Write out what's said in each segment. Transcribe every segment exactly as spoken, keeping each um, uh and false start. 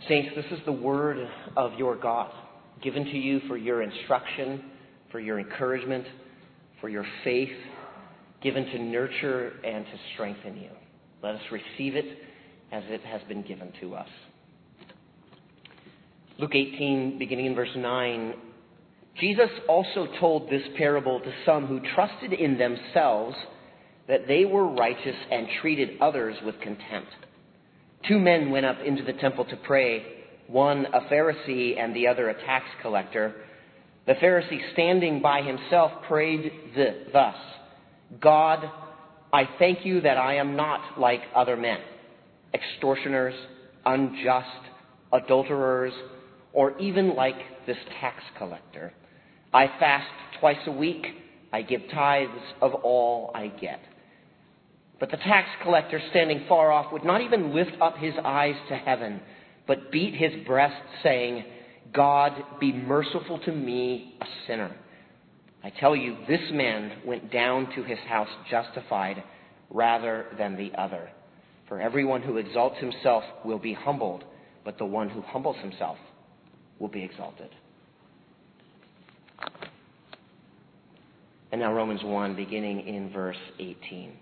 Saints, this is the word of your God, given to you for your instruction, for your encouragement, for your faith, given to nurture and to strengthen you. Let us receive it as it has been given to us. Luke eighteen, beginning in verse nine, Jesus also told this parable to some who trusted in themselves that they were righteous and treated others with contempt. Two men went up into the temple to pray, one a Pharisee and the other a tax collector. The Pharisee, standing by himself, prayed thus, God, I thank you that I am not like other men, extortioners, unjust, adulterers, or even like this tax collector. I fast twice a week. I give tithes of all I get. But the tax collector, standing far off, would not even lift up his eyes to heaven, but beat his breast, saying, God, be merciful to me, a sinner. I tell you, this man went down to his house justified rather than the other. For everyone who exalts himself will be humbled, but the one who humbles himself will be exalted. And now Romans one, beginning in verse eighteen.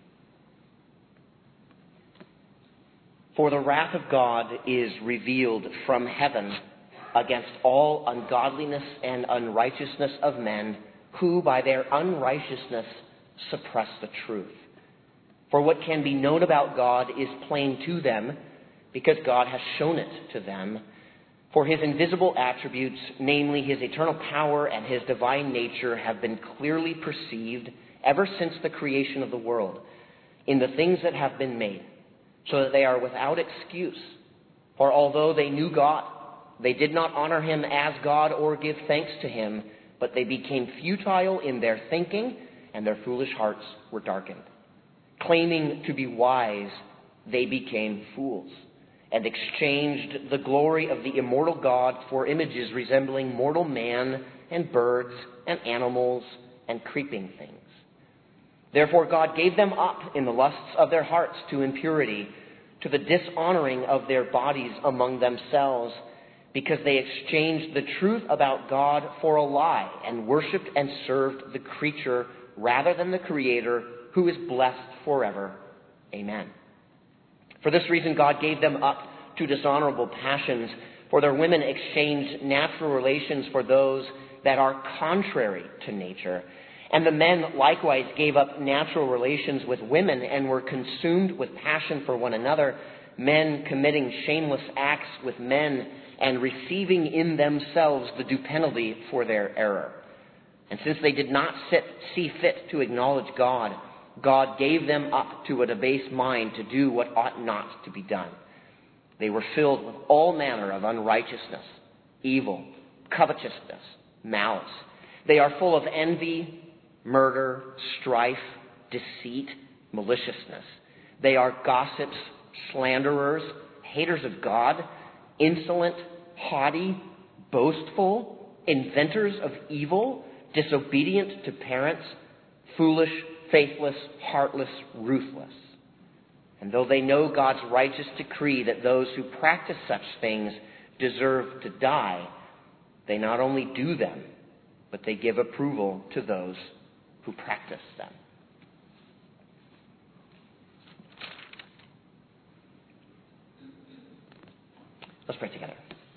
For the wrath of God is revealed from heaven against all ungodliness and unrighteousness of men who by their unrighteousness suppress the truth. For what can be known about God is plain to them, because God has shown it to them. For his invisible attributes, namely his eternal power and his divine nature, have been clearly perceived ever since the creation of the world in the things that have been made, so that they are without excuse. For although they knew God, they did not honor him as God or give thanks to him, but they became futile in their thinking, and their foolish hearts were darkened. Claiming to be wise, they became fools, and exchanged the glory of the immortal God for images resembling mortal man and birds and animals and creeping things. Therefore God gave them up in the lusts of their hearts to impurity, to the dishonoring of their bodies among themselves, because they exchanged the truth about God for a lie and worshipped and served the creature rather than the Creator, who is blessed forever. Amen. For this reason God gave them up to dishonorable passions, for their women exchanged natural relations for those that are contrary to nature. And the men likewise gave up natural relations with women and were consumed with passion for one another, men committing shameless acts with men and receiving in themselves the due penalty for their error. And since they did not sit, see fit to acknowledge God, God gave them up to a debased mind to do what ought not to be done. They were filled with all manner of unrighteousness, evil, covetousness, malice. They are full of envy, murder, strife, deceit, maliciousness. They are gossips, slanderers, haters of God, insolent, haughty, boastful, inventors of evil, disobedient to parents, foolish, faithless, heartless, ruthless. And though they know God's righteous decree that those who practice such things deserve to die, they not only do them, but they give approval to those who practice them. Let's pray together.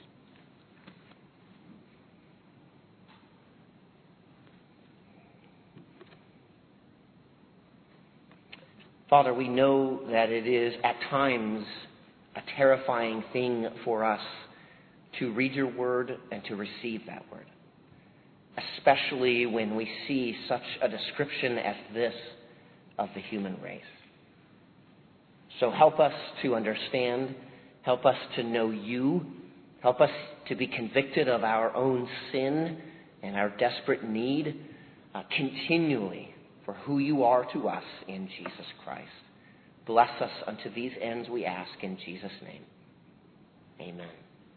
Father, we know that it is at times a terrifying thing for us to read your word and to receive that word, especially when we see such a description as this of the human race. So help us to understand, help us to know you, help us to be convicted of our own sin and our desperate need uh, continually for who you are to us in Jesus Christ. Bless us unto these ends, we ask in Jesus' name. Amen.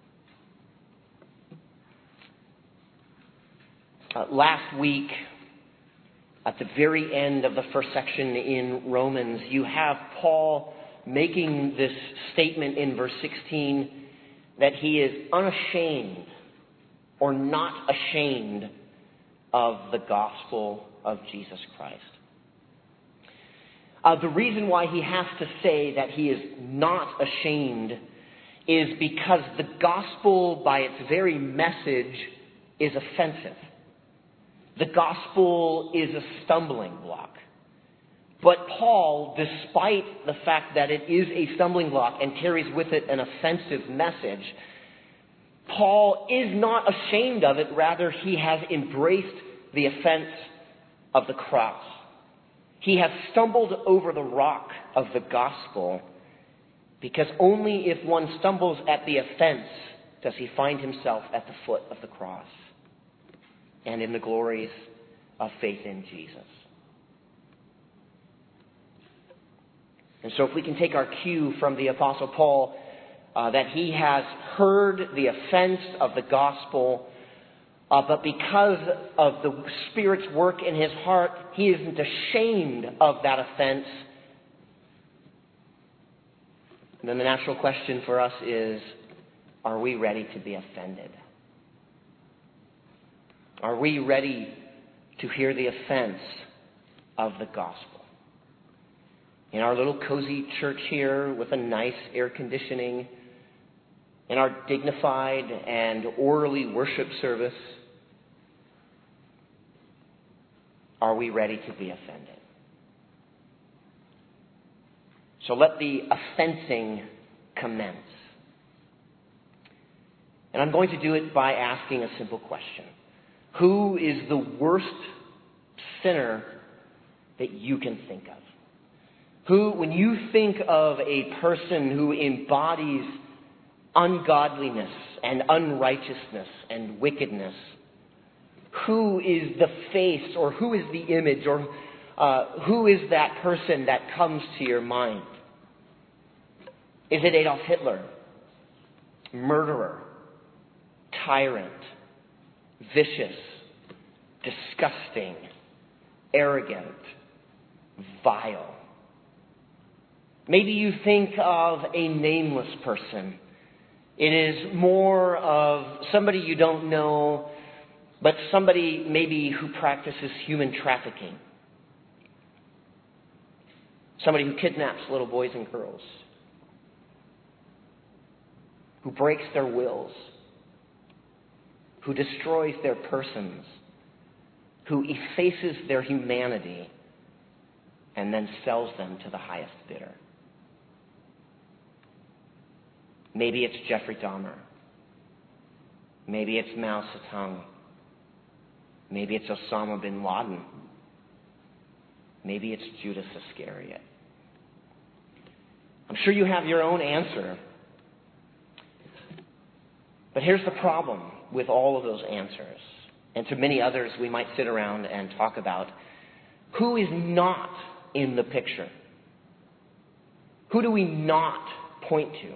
Uh, last week, at the very end of the first section in Romans, you have Paul making this statement in verse sixteen that he is unashamed or not ashamed of the gospel of Jesus Christ. Uh, the reason why he has to say that he is not ashamed is because the gospel, by its very message, is offensive. The gospel is a stumbling block. But Paul, despite the fact that it is a stumbling block and carries with it an offensive message, Paul is not ashamed of it. Rather, he has embraced the offense of the cross. He has stumbled over the rock of the gospel, because only if one stumbles at the offense does he find himself at the foot of the cross and in the glories of faith in Jesus. And so if we can take our cue from the Apostle Paul, uh, that he has heard the offense of the gospel, uh, but because of the Spirit's work in his heart, he isn't ashamed of that offense. And then the natural question for us is, are we ready to be offended? Are we ready to hear the offense of the gospel? In our little cozy church here with a nice air conditioning, in our dignified and orderly worship service, are we ready to be offended? So let the offensing commence. And I'm going to do it by asking a simple question. Who is the worst sinner that you can think of? Who, when you think of a person who embodies ungodliness and unrighteousness and wickedness, who is the face or who is the image or uh, who is that person that comes to your mind? Is it Adolf Hitler? Murderer, tyrant, vicious, disgusting, arrogant, vile. Maybe you think of a nameless person. It is more of somebody you don't know, but somebody maybe who practices human trafficking. Somebody who kidnaps little boys and girls. Who breaks their wills. Who destroys their persons. Who effaces their humanity and then sells them to the highest bidder. Maybe it's Jeffrey Dahmer. Maybe it's Mao Zedong. Maybe it's Osama bin Laden. Maybe it's Judas Iscariot. I'm sure you have your own answer. But here's the problem with all of those answers, and to many others we might sit around and talk about. Who is not in the picture? Who do we not point to?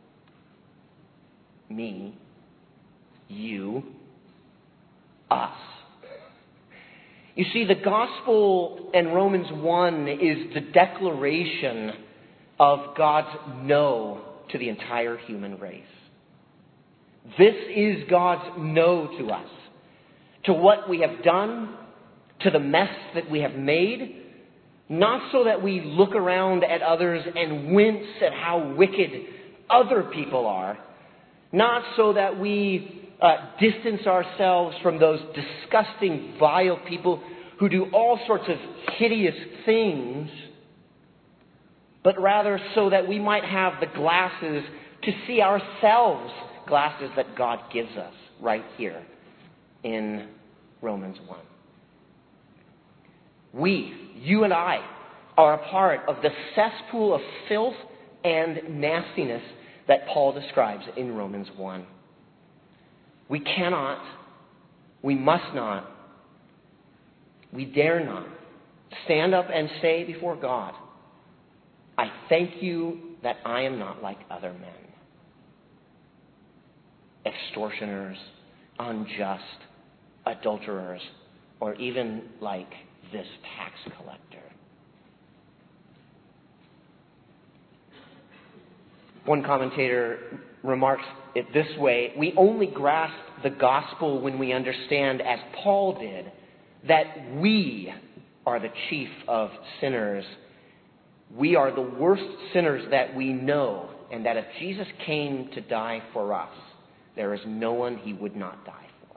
Me, you, us. You see, the gospel in Romans one is the declaration of God's no to the entire human race. This is God's no to us, to what we have done, to the mess that we have made, not so that we look around at others and wince at how wicked other people are, not so that we uh, distance ourselves from those disgusting, vile people who do all sorts of hideous things, but rather so that we might have the glasses to see ourselves, glasses that God gives us right here in Romans one. We, you and I, are a part of the cesspool of filth and nastiness that Paul describes in Romans one. We cannot, we must not, we dare not stand up and say before God, I thank you that I am not like other men. Extortioners, unjust, adulterers, or even like this tax collector. One commentator remarks it this way: we only grasp the gospel when we understand, as Paul did, that we are the chief of sinners. We are the worst sinners that we know, and that if Jesus came to die for us, there is no one he would not die for.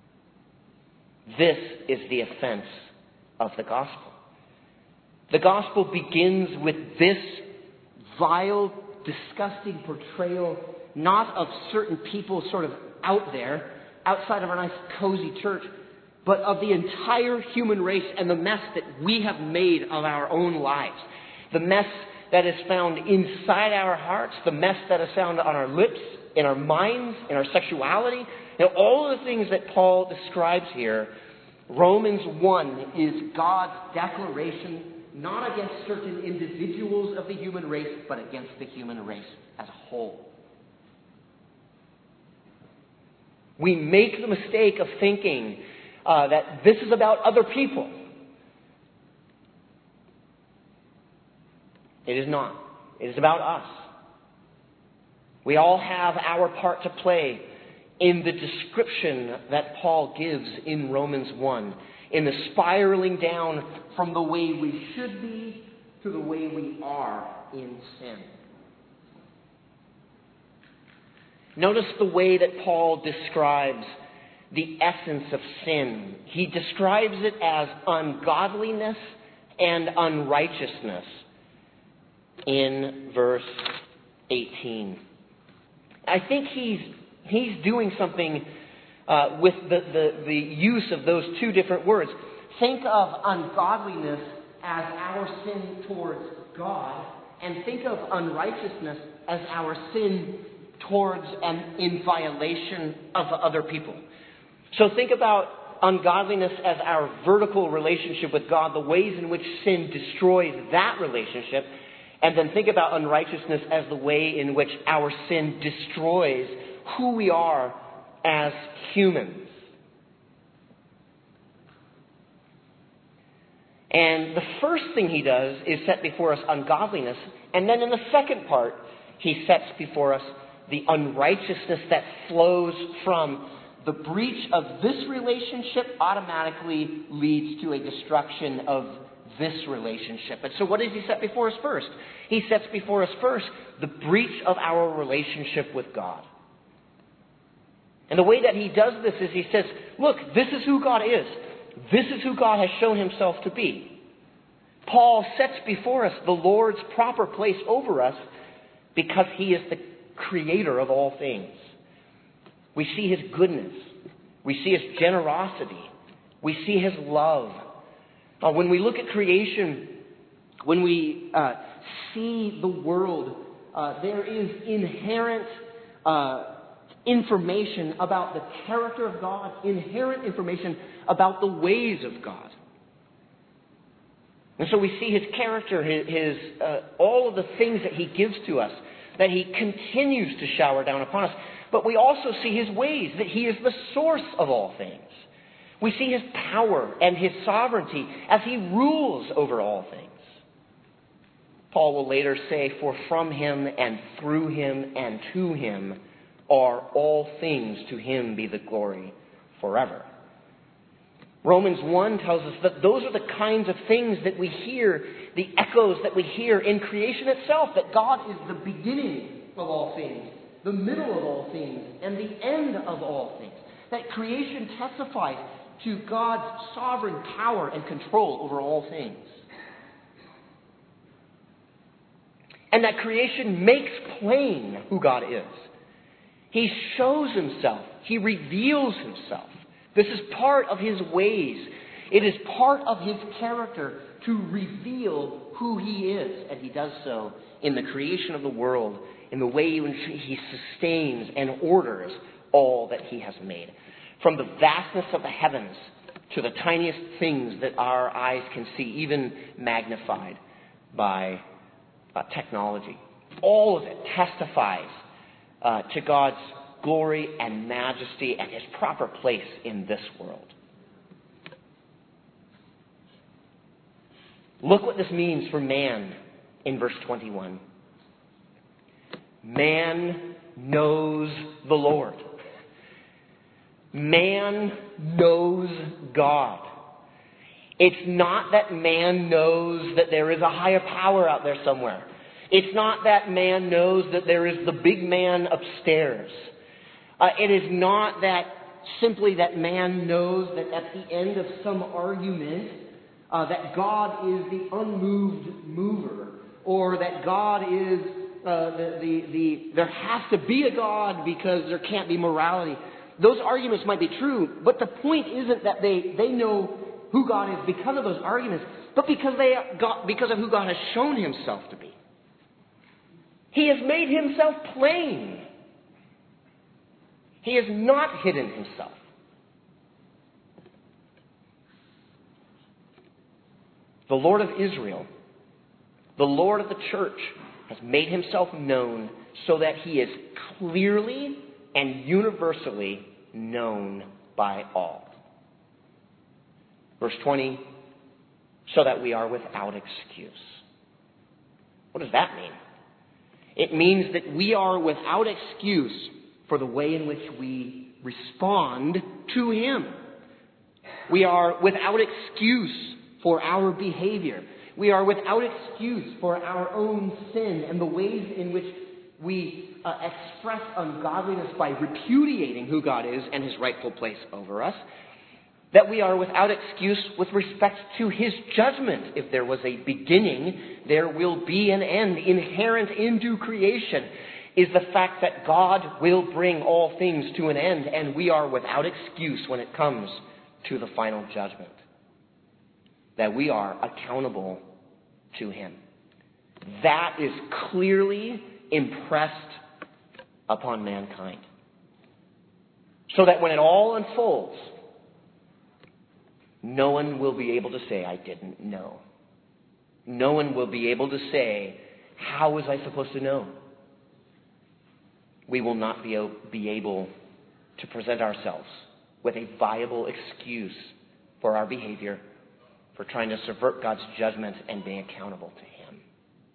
This is the offense of the gospel. The gospel begins with this vile, disgusting portrayal, not of certain people sort of out there, outside of our nice, cozy church, but of the entire human race and the mess that we have made of our own lives. The mess that is found inside our hearts, the mess that is found on our lips, in our minds, in our sexuality. You know, all of the things that Paul describes here, Romans one is God's declaration, not against certain individuals of the human race, but against the human race as a whole. We make the mistake of thinking uh, that this is about other people. It is not. It is about us. We all have our part to play in the description that Paul gives in Romans one, in the spiraling down from the way we should be to the way we are in sin. Notice the way that Paul describes the essence of sin. He describes it as ungodliness and unrighteousness in verse eighteen. I think he's he's doing something uh, with the, the, the use of those two different words. Think of ungodliness as our sin towards God, and think of unrighteousness as our sin towards and in violation of other people. So think about ungodliness as our vertical relationship with God, the ways in which sin destroys that relationship. And then think about unrighteousness as the way in which our sin destroys who we are as humans. And the first thing he does is set before us ungodliness. And then in the second part, he sets before us the unrighteousness that flows from the breach of this relationship automatically leads to a destruction of this relationship. And so what does he set before us first? He sets before us first the breach of our relationship with God. And the way that he does this is he says, look, this is who God is. This is who God has shown himself to be. Paul sets before us the Lord's proper place over us because he is the creator of all things. We see his goodness. We see his generosity. We see his love. Uh, when we look at creation, when we uh, see the world, uh, there is inherent uh, information about the character of God, inherent information about the ways of God. And so we see his character, his, his uh, all of the things that he gives to us, that he continues to shower down upon us. But we also see his ways, that he is the source of all things. We see his power and his sovereignty as he rules over all things. Paul will later say, for from him and through him and to him are all things, to him be the glory forever. Romans one tells us that those are the kinds of things that we hear, the echoes that we hear in creation itself, that God is the beginning of all things, the middle of all things, and the end of all things. That creation testifies to God's sovereign power and control over all things. And that creation makes plain who God is. He shows himself. He reveals himself. This is part of his ways. It is part of his character to reveal who he is. And he does so in the creation of the world, in the way in which he sustains and orders all that he has made. From the vastness of the heavens to the tiniest things that our eyes can see, even magnified by uh, technology. All of it testifies uh, to God's glory and majesty and his proper place in this world. Look what this means for man in verse twenty-one. Man knows the Lord. Man knows God. It's not that man knows that there is a higher power out there somewhere. It's not that man knows that there is the big man upstairs. Uh, it is not that simply that man knows that at the end of some argument uh, that God is the unmoved mover, or that God is uh, the, the, the, there has to be a God because there can't be morality. Those arguments might be true, but the point isn't that they, they know who God is because of those arguments, but because they got, because of who God has shown himself to be. He has made himself plain. He has not hidden himself. The Lord of Israel, the Lord of the church, has made himself known so that he is clearly and universally known by all. Verse twenty, so that we are without excuse. What does that mean? It means that we are without excuse for the way in which we respond to him. We are without excuse for our behavior. We are without excuse for our own sin and the ways in which we uh, express ungodliness by repudiating who God is and his rightful place over us. That we are without excuse with respect to his judgment. If there was a beginning, there will be an end. Inherent into creation is the fact that God will bring all things to an end, and we are without excuse when it comes to the final judgment. That we are accountable to him. That is clearly impressed upon mankind. So that when it all unfolds, no one will be able to say, I didn't know. No one will be able to say, how was I supposed to know? We will not be, be able to present ourselves with a viable excuse for our behavior, for trying to subvert God's judgment and being accountable to him.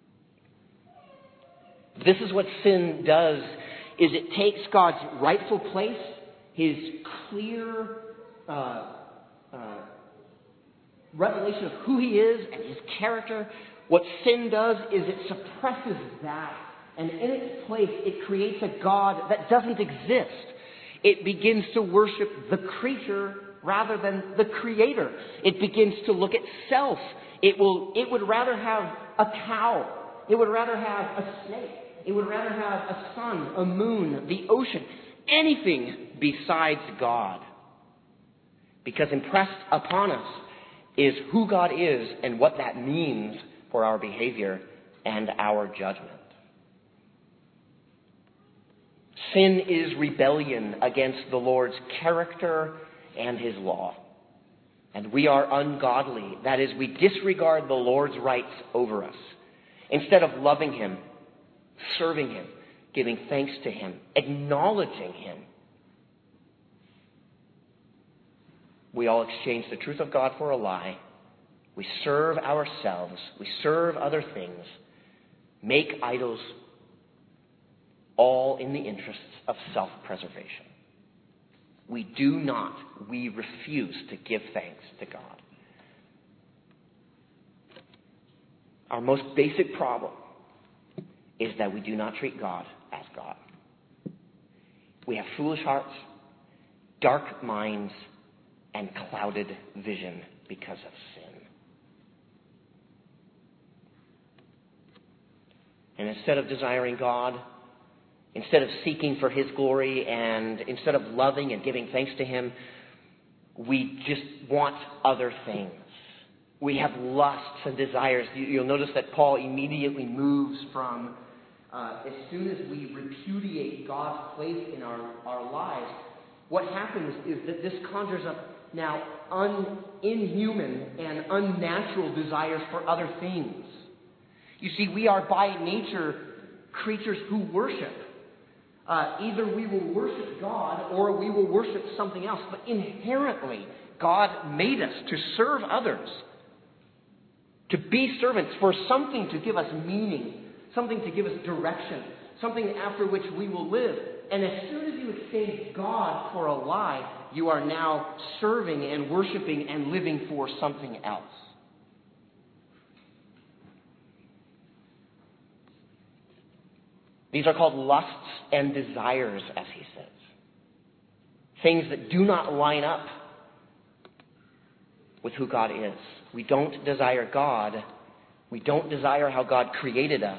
This is what sin does, is it takes God's rightful place, his clear uh, uh, revelation of who he is and his character. What sin does is it suppresses that, and in its place it creates a God that doesn't exist. It begins to worship the creature rather than the creator. It begins to look at self. It will. It would rather have a cow. It would rather have a snake. It would rather have a sun, a moon, the ocean, anything besides God. Because impressed upon us is who God is and what that means for our behavior and our judgment. Sin is rebellion against the Lord's character and his law. And we are ungodly. That is, we disregard the Lord's rights over us. Instead of loving him, serving him, giving thanks to him, acknowledging him, we all exchange the truth of God for a lie. We serve ourselves. We serve other things. Make idols, all in the interests of self-preservation. We do not, we refuse to give thanks to God. Our most basic problem is that we do not treat God as God. We have foolish hearts, dark minds, and clouded vision because of sin. And instead of desiring God, instead of seeking for his glory, and instead of loving and giving thanks to him, we just want other things. We have lusts and desires. You'll notice that Paul immediately moves from, uh, as soon as we repudiate God's place in our, our lives, what happens is that this conjures up now un, inhuman and unnatural desires for other things. You see, we are by nature creatures who worship. Uh, either we will worship God or we will worship something else. But inherently, God made us to serve others, to be servants, for something to give us meaning, something to give us direction, something after which we will live. And as soon as you exchange God for a lie, you are now serving and worshiping and living for something else. These are called lusts and desires, as he says. Things that do not line up with who God is. We don't desire God. We don't desire how God created us.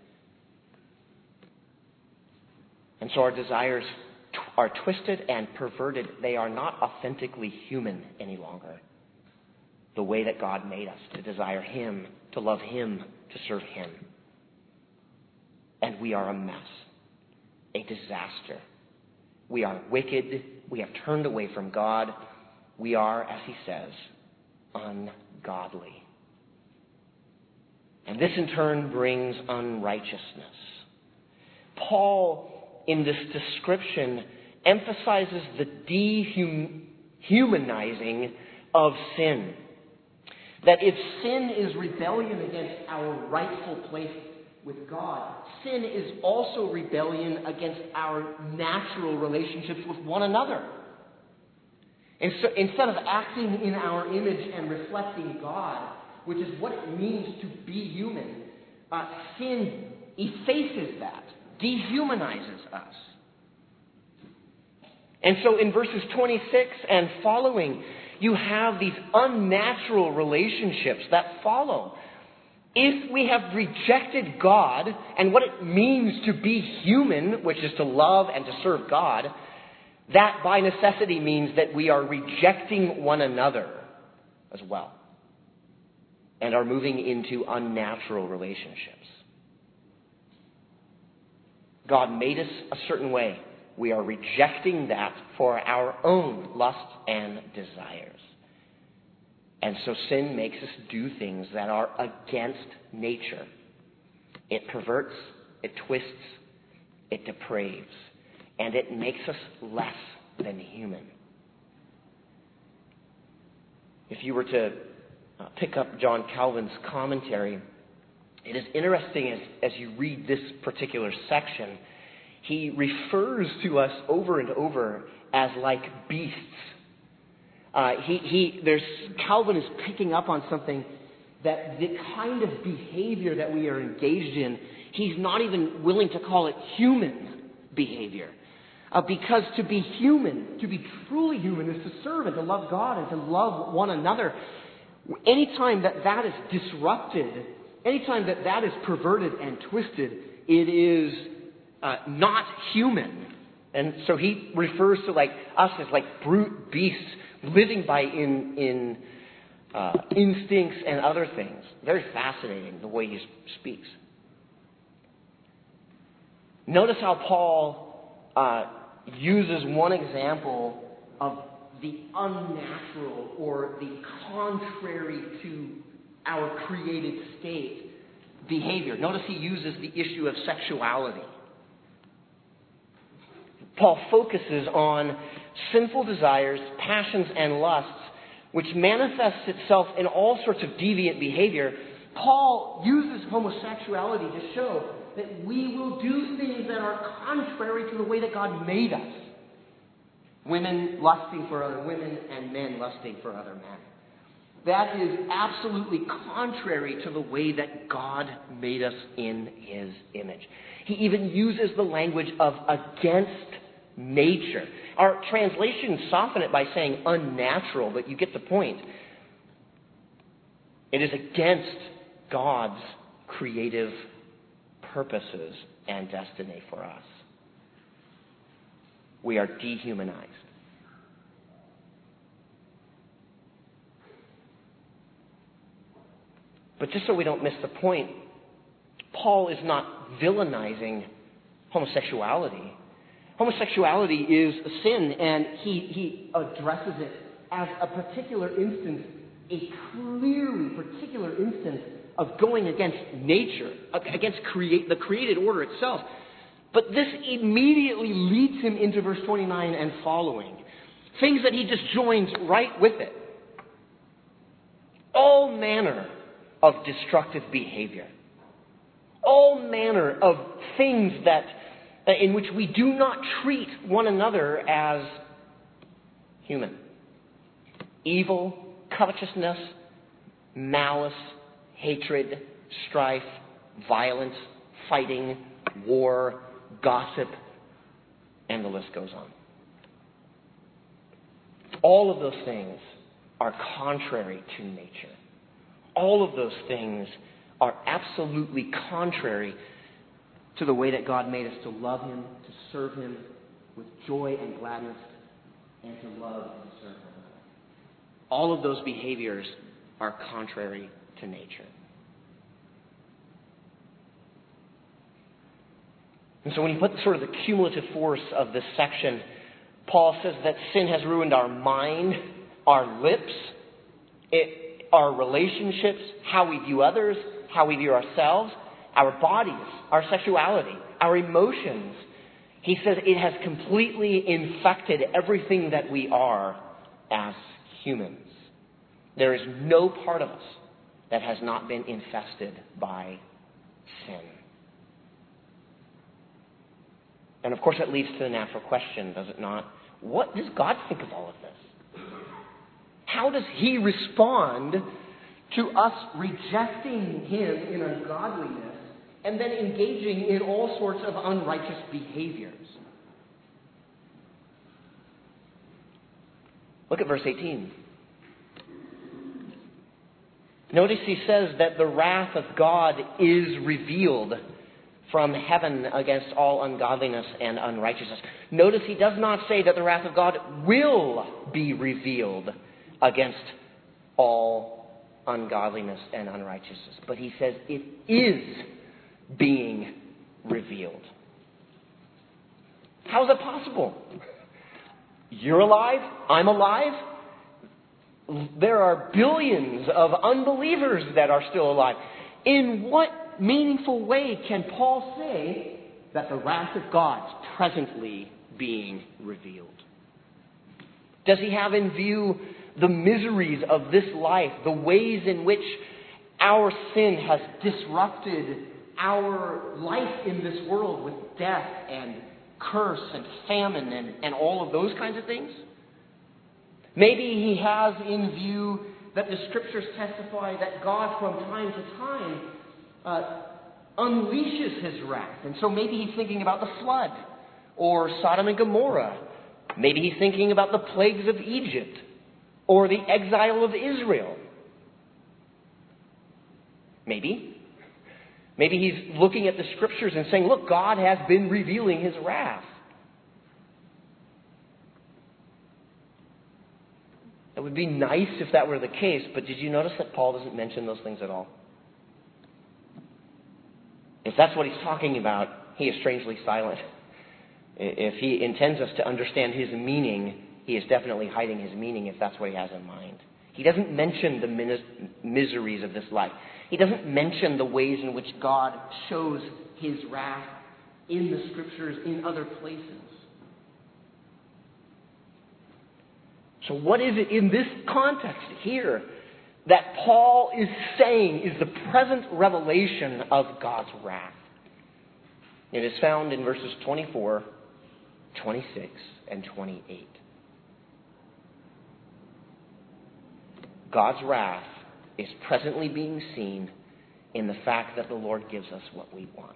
And so our desires t- are twisted and perverted. They are not authentically human any longer. The way that God made us, to desire Him, to love Him, to serve Him. And we are a mess, a disaster. We are wicked. We have turned away from God. We are, as he says, ungodly. And this in turn brings unrighteousness. Paul, in this description, emphasizes the dehumanizing of sin. That if sin is rebellion against our rightful place with God, sin is also rebellion against our natural relationships with one another. And so instead of acting in our image and reflecting God, which is what it means to be human, uh, sin effaces that, dehumanizes us. And so in verses twenty-six and following, you have these unnatural relationships that follow. If we have rejected God and what it means to be human, which is to love and to serve God, that by necessity means that we are rejecting one another as well and are moving into unnatural relationships. God made us a certain way. We are rejecting that for our own lusts and desires. And so sin makes us do things that are against nature. It perverts, it twists, it depraves, and it makes us less than human. If you were to uh, pick up John Calvin's commentary, it is interesting as, as you read this particular section, he refers to us over and over as like beasts. Uh, he, he, there's, Calvin is picking up on something that the kind of behavior that we are engaged in, he's not even willing to call it human behavior. Uh, because to be human, to be truly human, is to serve and to love God and to love one another. Anytime that that is disrupted, anytime that that is perverted and twisted, it is uh, not human. And so he refers to like us as like brute beasts, living by in in uh, instincts and other things. Very fascinating the way he speaks. Notice how Paul uh, uses one example of the unnatural or the contrary to our created state behavior. Notice he uses the issue of sexuality. Paul focuses on sinful desires, passions, and lusts, which manifests itself in all sorts of deviant behavior. Paul uses homosexuality to show that we will do things that are contrary to the way that God made us. Women lusting for other women and men lusting for other men. That is absolutely contrary to the way that God made us in His image. He even uses the language of against nature. Our translations soften it by saying unnatural, but you get the point. It is against God's creative purposes and destiny for us. We are dehumanized. But just so we don't miss the point, Paul is not villainizing homosexuality. Homosexuality is a sin, and he, he addresses it as a particular instance, a clearly particular instance of going against nature, against create, the created order itself. But this immediately leads him into verse twenty-nine and following. Things that he just joins right with it. All manner of destructive behavior. all manner of things that in which we do not treat one another as human. Evil, covetousness, malice, hatred, strife, violence, fighting, war, gossip, and the list goes on. All of those things are contrary to nature. All of those things are absolutely contrary to the way that God made us to love Him, to serve Him with joy and gladness, and to love and serve Him. All of those behaviors are contrary to nature. And so when you put sort of the cumulative force of this section, Paul says that sin has ruined our mind, our lips, it, our relationships, how we view others, how we view ourselves, our bodies, our sexuality, our emotions. He says it has completely infected everything that we are as humans. There is no part of us that has not been infested by sin. And of course that leads to the natural question, does it not? What does God think of all of this? How does He respond to us rejecting Him in ungodliness and then engaging in all sorts of unrighteous behaviors? Look at verse eighteen. Notice he says that the wrath of God is revealed from heaven against all ungodliness and unrighteousness. Notice he does not say that the wrath of God will be revealed against all ungodliness and unrighteousness. But he says it is being revealed. How is it possible? You're alive. I'm alive. There are billions of unbelievers that are still alive. In what meaningful way can Paul say that the wrath of God is presently being revealed? Does he have in view the miseries of this life, the ways in which our sin has disrupted our life in this world with death and curse and famine and, and all of those kinds of things? Maybe he has in view that the Scriptures testify that God from time to time uh, unleashes His wrath. And so maybe he's thinking about the flood or Sodom and Gomorrah. Maybe he's thinking about the plagues of Egypt or the exile of Israel. Maybe. Maybe he's looking at the Scriptures and saying, look, God has been revealing His wrath. It would be nice if that were the case, but did you notice that Paul doesn't mention those things at all? If that's what he's talking about, he is strangely silent. If he intends us to understand his meaning, he is definitely hiding his meaning if that's what he has in mind. He doesn't mention the mis- miseries of this life. He doesn't mention the ways in which God shows His wrath in the Scriptures, in other places. So what is it in this context here that Paul is saying is the present revelation of God's wrath? It is found in verses twenty-four, twenty-six, and twenty-eight. God's wrath is presently being seen in the fact that the Lord gives us what we want.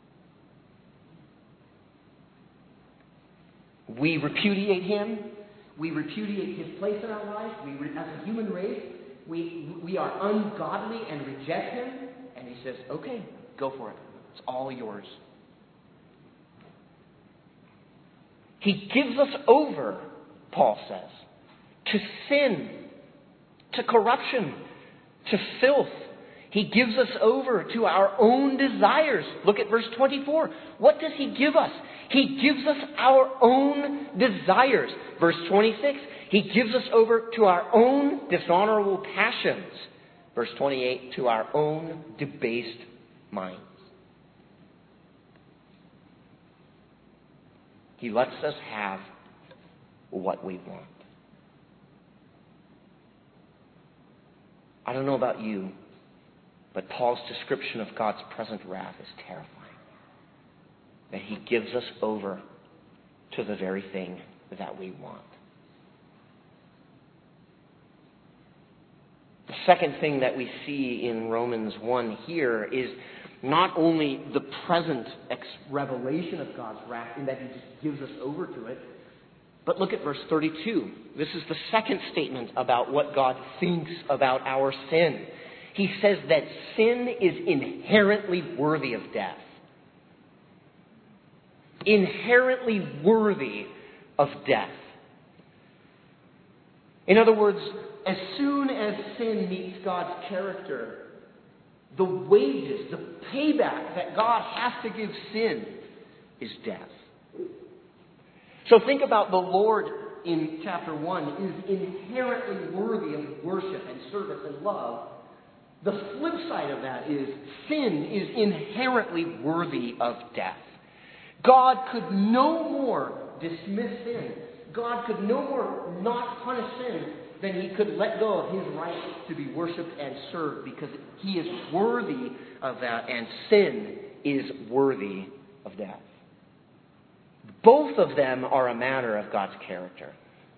We repudiate Him. We repudiate His place in our life. We, as a human race, we, we are ungodly and reject Him. And He says, okay, go for it. It's all yours. He gives us over, Paul says, to sin, to corruption, to filth. He gives us over to our own desires. Look at verse twenty-four. What does He give us? He gives us our own desires. Verse twenty-six. He gives us over to our own dishonorable passions. Verse twenty-eight. To our own debased minds. He lets us have what we want. I don't know about you, But Paul's description of God's present wrath is terrifying. That he gives us over to the very thing that we want. The second thing that we see in Romans one here is not only the present ex- revelation of God's wrath in that he just gives us over to it, but look at verse thirty-two. This is the second statement about what God thinks about our sin. He says that sin is inherently worthy of death. Inherently worthy of death. In other words, as soon as sin meets God's character, the wages, the payback that God has to give sin is death. So think about the Lord in chapter one is inherently worthy of worship and service and love. The flip side of that is sin is inherently worthy of death. God could no more dismiss sin. God could no more not punish sin than he could let go of his right to be worshipped and served, because he is worthy of that and sin is worthy of death. Both of them are a matter of God's character.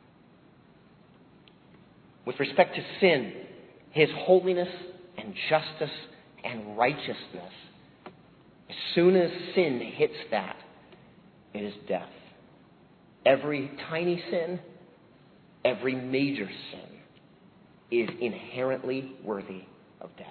With respect to sin, his holiness and justice and righteousness, as soon as sin hits that, it is death. Every tiny sin, every major sin is inherently worthy of death.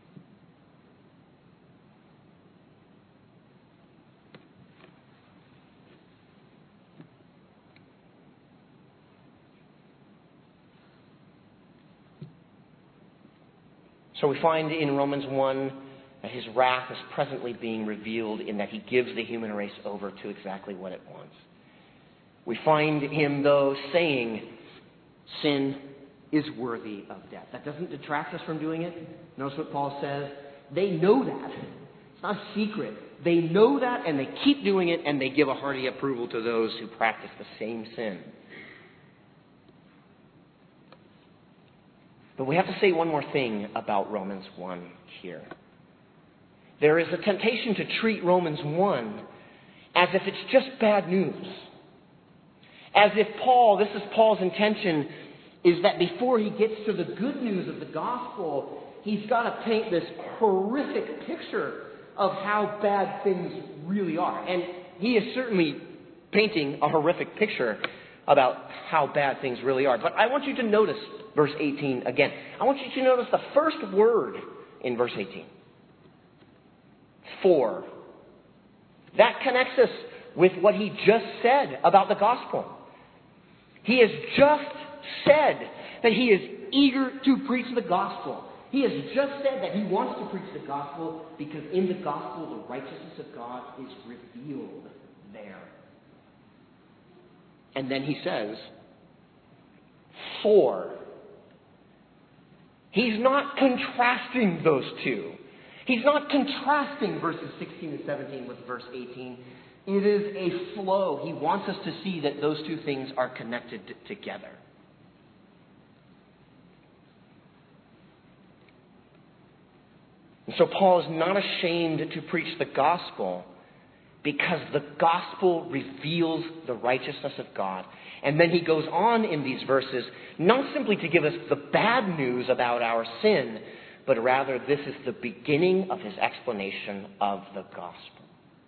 So we find in Romans one that his wrath is presently being revealed in that he gives the human race over to exactly what it wants. We find him, though, saying sin is worthy of death. That doesn't detract us from doing it. Notice what Paul says. They know that. It's not a secret. They know that and they keep doing it, and they give a hearty approval to those who practice the same sin. But we have to say one more thing about Romans one here. There is a temptation to treat Romans one as if it's just bad news. As if Paul, this is Paul's intention, is that before he gets to the good news of the gospel, he's got to paint this horrific picture of how bad things really are. And he is certainly painting a horrific picture about how bad things really are. But I want you to notice verse eighteen again. I want you to notice the first word in verse eighteen. For. That connects us with what he just said about the gospel. He has just said that he is eager to preach the gospel. He has just said that he wants to preach the gospel because in the gospel the righteousness of God is revealed there. And then he says, for. He's not contrasting those two. He's not contrasting verses sixteen and seventeen with verse eighteen. It is a flow. He wants us to see that those two things are connected together. And so Paul is not ashamed to preach the gospel because the gospel reveals the righteousness of God. And then he goes on in these verses, not simply to give us the bad news about our sin, but rather this is the beginning of his explanation of the gospel.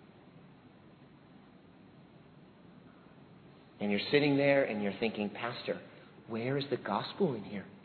And you're sitting there and you're thinking, Pastor, where is the gospel in here?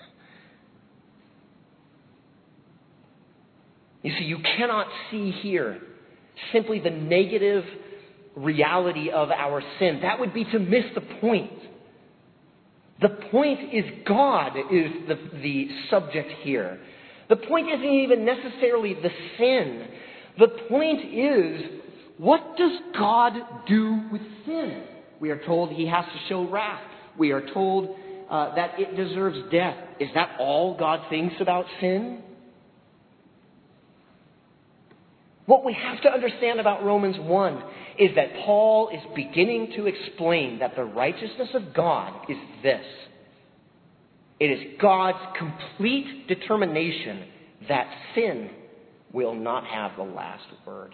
You see, you cannot see here simply the negative reality of our sin. That would be to miss the point. The point is God is the, the subject here. The point isn't even necessarily the sin. The point is, what does God do with sin? We are told he has to show wrath. We are told uh, that it deserves death. Is that all God thinks about sin? What we have to understand about Romans one is that Paul is beginning to explain that the righteousness of God is this. It is God's complete determination that sin will not have the last word.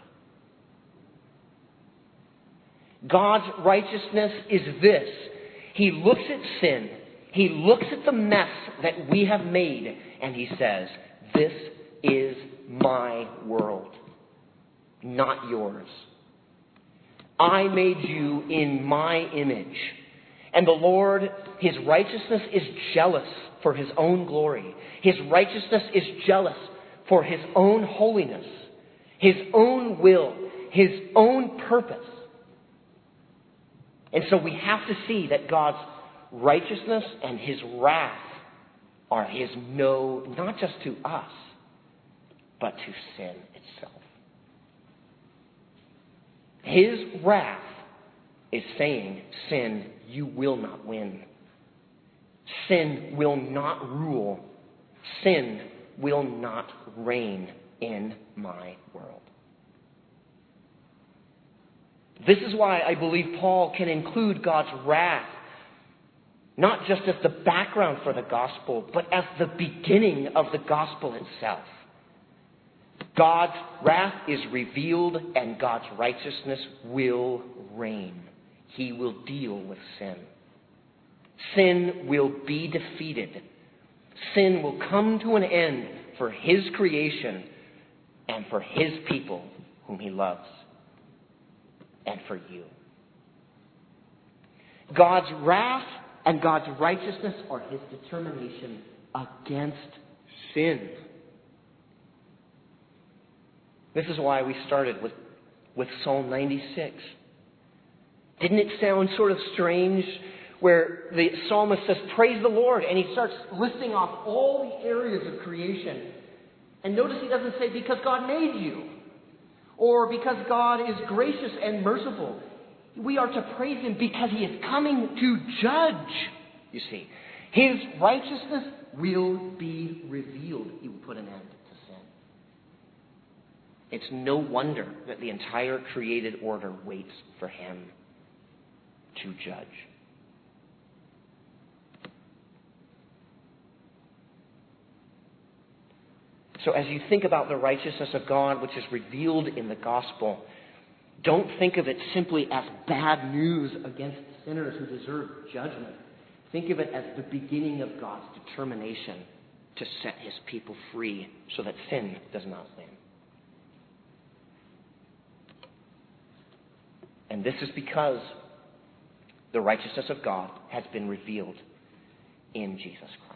God's righteousness is this. He looks at sin. He looks at the mess that we have made, and he says, this is my world, not yours. I made you in my image. And the Lord, his righteousness is jealous for his own glory. His righteousness is jealous for his own holiness, his own will, his own purpose. And so we have to see that God's righteousness and his wrath are his no, not just to us, but to sin itself. His wrath is saying, sin, you will not win. Sin will not rule. Sin will not reign in my world. This is why I believe Paul can include God's wrath not just as the background for the gospel, but as the beginning of the gospel itself. God's wrath is revealed and God's righteousness will reign. He will deal with sin. Sin will be defeated. Sin will come to an end for his creation and for his people whom he loves. And for you. God's wrath and God's righteousness are his determination against sin. This is why we started with, with Psalm ninety-six. Didn't it sound sort of strange where the psalmist says, praise the Lord, and he starts listing off all the areas of creation. And notice he doesn't say, because God made you. Or because God is gracious and merciful. We are to praise him because he is coming to judge, you see. His righteousness will be revealed. He will put an end to sin. It's no wonder that the entire created order waits for him to judge. So as you think about the righteousness of God, which is revealed in the gospel, don't think of it simply as bad news against sinners who deserve judgment. Think of it as the beginning of God's determination to set his people free so that sin does not win. And this is because the righteousness of God has been revealed in Jesus Christ.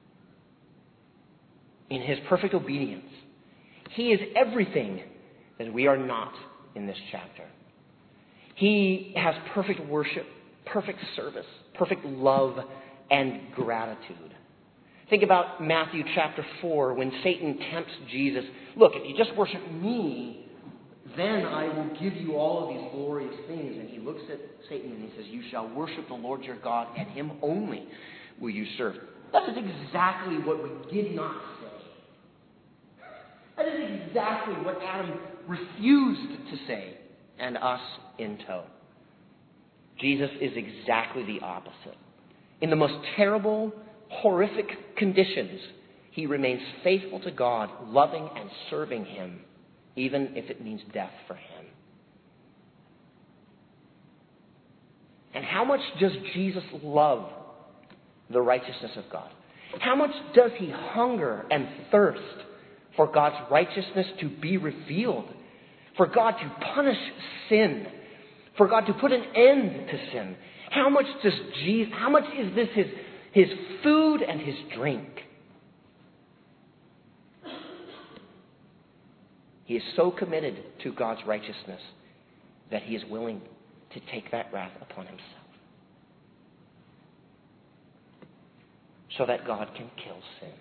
In his perfect obedience, he is everything that we are not in this chapter. He has perfect worship, perfect service, perfect love, and gratitude. Think about Matthew chapter four when Satan tempts Jesus. Look, if you just worship me, then I will give you all of these glorious things. And he looks at Satan and he says, you shall worship the Lord your God, and him only will you serve. That is exactly what we did not say. That is exactly what Adam refused to say, and us in tow. Jesus is exactly the opposite. In the most terrible, horrific conditions, he remains faithful to God, loving and serving him, even if it means death for him. And how much does Jesus love the righteousness of God? How much does he hunger and thirst for God's righteousness to be revealed, for God to punish sin, for God to put an end to sin? How much does Jesus, how much is this his, his food and his drink? He is so committed to God's righteousness that he is willing to take that wrath upon himself so that God can kill sin.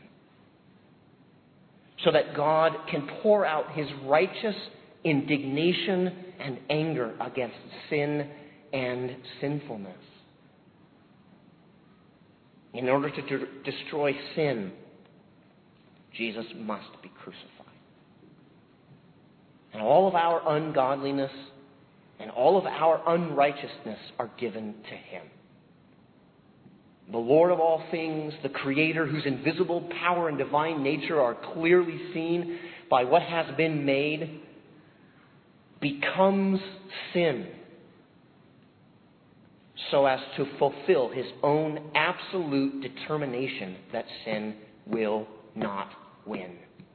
So that God can pour out his righteous indignation and anger against sin and sinfulness. In order to de- destroy sin, Jesus must be crucified. And all of our ungodliness and all of our unrighteousness are given to him. the Lord of all things, the Creator, whose invisible power and divine nature are clearly seen by what has been made, becomes sin so as to fulfill his own absolute determination that sin will not win.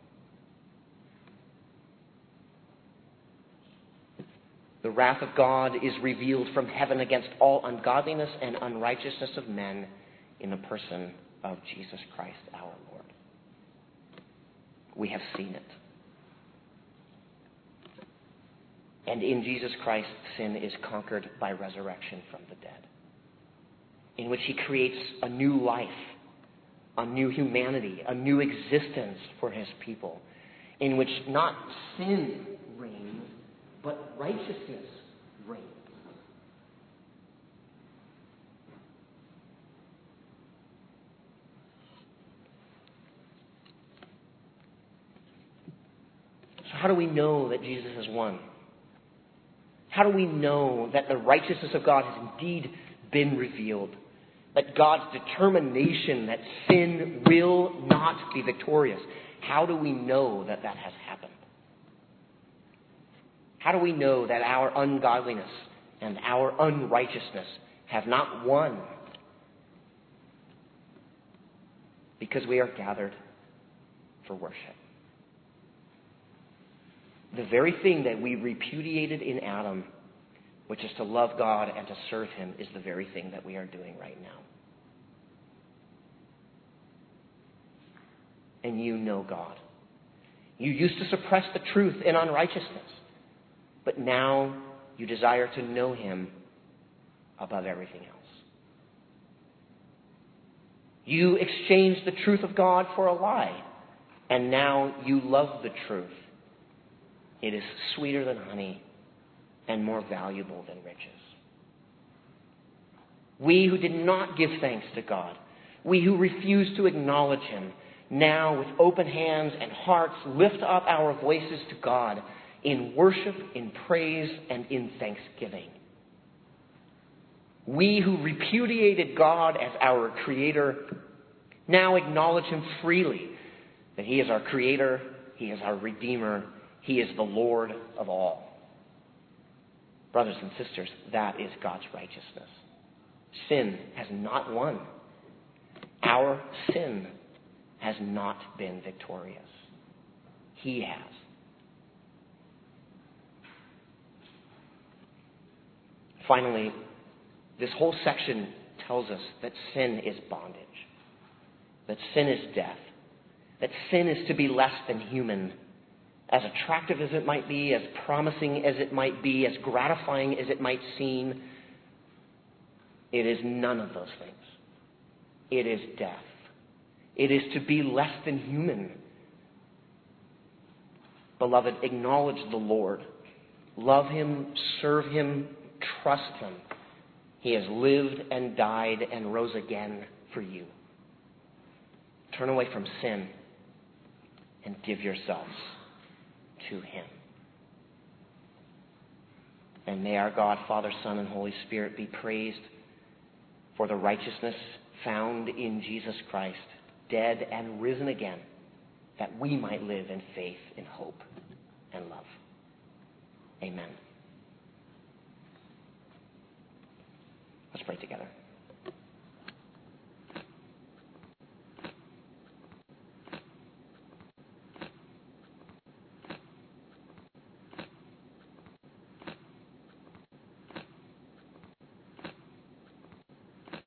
The wrath of God is revealed from heaven against all ungodliness and unrighteousness of men in the person of Jesus Christ our Lord. We have seen it. And in Jesus Christ, sin is conquered by resurrection from the dead, in which he creates a new life, a new humanity, a new existence for his people, in which not sin reigns, but righteousness reigns. So how do we know that Jesus has won? How do we know that the righteousness of God has indeed been revealed? That God's determination that sin will not be victorious. How do we know that that has happened? How do we know that our ungodliness and our unrighteousness have not won? Because we are gathered for worship. The very thing that we repudiated in Adam, which is to love God and to serve him, is the very thing that we are doing right now. And you know God. You used to suppress the truth in unrighteousness, but now you desire to know him above everything else. You exchanged the truth of God for a lie, and now you love the truth. It is sweeter than honey and more valuable than riches. We who did not give thanks to God, we who refused to acknowledge him, now with open hands and hearts lift up our voices to God in worship, in praise, and in thanksgiving. We who repudiated God as our Creator now acknowledge him freely, that he is our Creator, he is our Redeemer, he is the Lord of all. Brothers and sisters, that is God's righteousness. Sin has not won. Our sin has not been victorious. He has. Finally, this whole section tells us that sin is bondage, that sin is death, that sin is to be less than human. As attractive as it might be, as promising as it might be, as gratifying as it might seem, it is none of those things. It is death. It is to be less than human. Beloved, acknowledge the Lord. Love him, serve him, trust him. He has lived and died and rose again for you. Turn away from sin and give yourselves to him. And may our God, Father, Son, and Holy Spirit be praised for the righteousness found in Jesus Christ, dead and risen again, that we might live in faith, in hope, and love. Amen. Let's pray together.